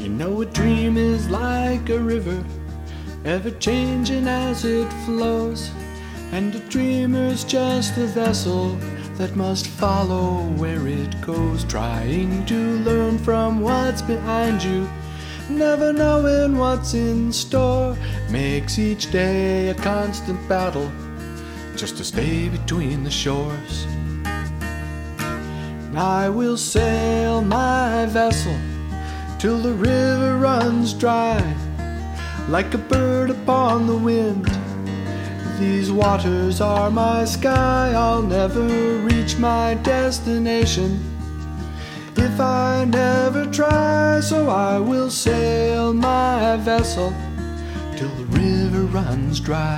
You know a dream is like a river, ever changing as it flows. And a dreamer's just a vessel that must follow where it goes, trying to learn from what's behind you, never knowing what's in store. Makes each day a constant battle just to stay between the shores. And I will sail my vessel till the river runs dry, like a bird upon the wind. These waters are my sky, I'll never reach my destination if I never try. So I will sail my vessel till the river runs dry.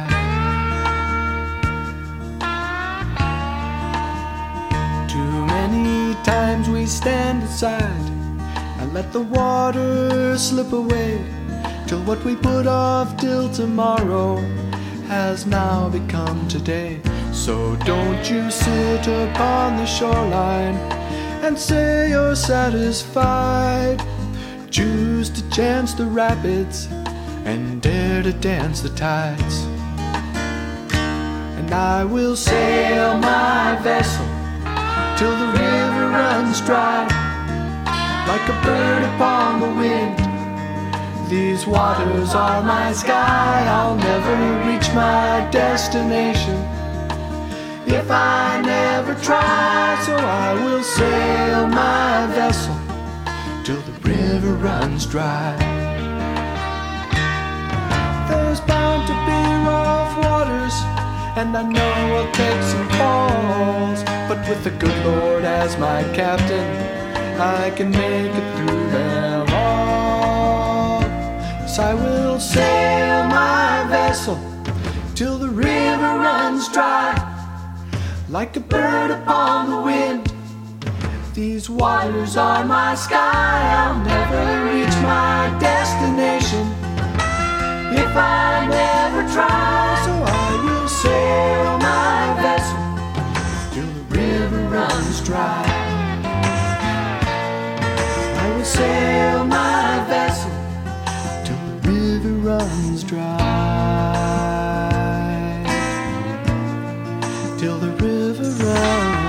Too many times we stand aside and let the water slip away, till what we put off till tomorrow has now become today. So don't you sit upon the shoreline and say you're satisfied. Choose to chance the rapids and dare to dance the tides. And I will sail my vessel till the river runs dry, like a bird upon the wind. These waters are my sky, I'll never reach my destination if I never try. So I will sail my vessel till the river runs dry. There's bound to be rough waters, and I know I'll take some falls, but with the good Lord as my captain, I can make it through them all. I will sail my vessel till the river runs dry, like a bird upon the wind. These waters are my sky, I'll never reach my destination if I never try. So I will sail my vessel till the river runs dry. I will sail my vessel runs dry, till the river runs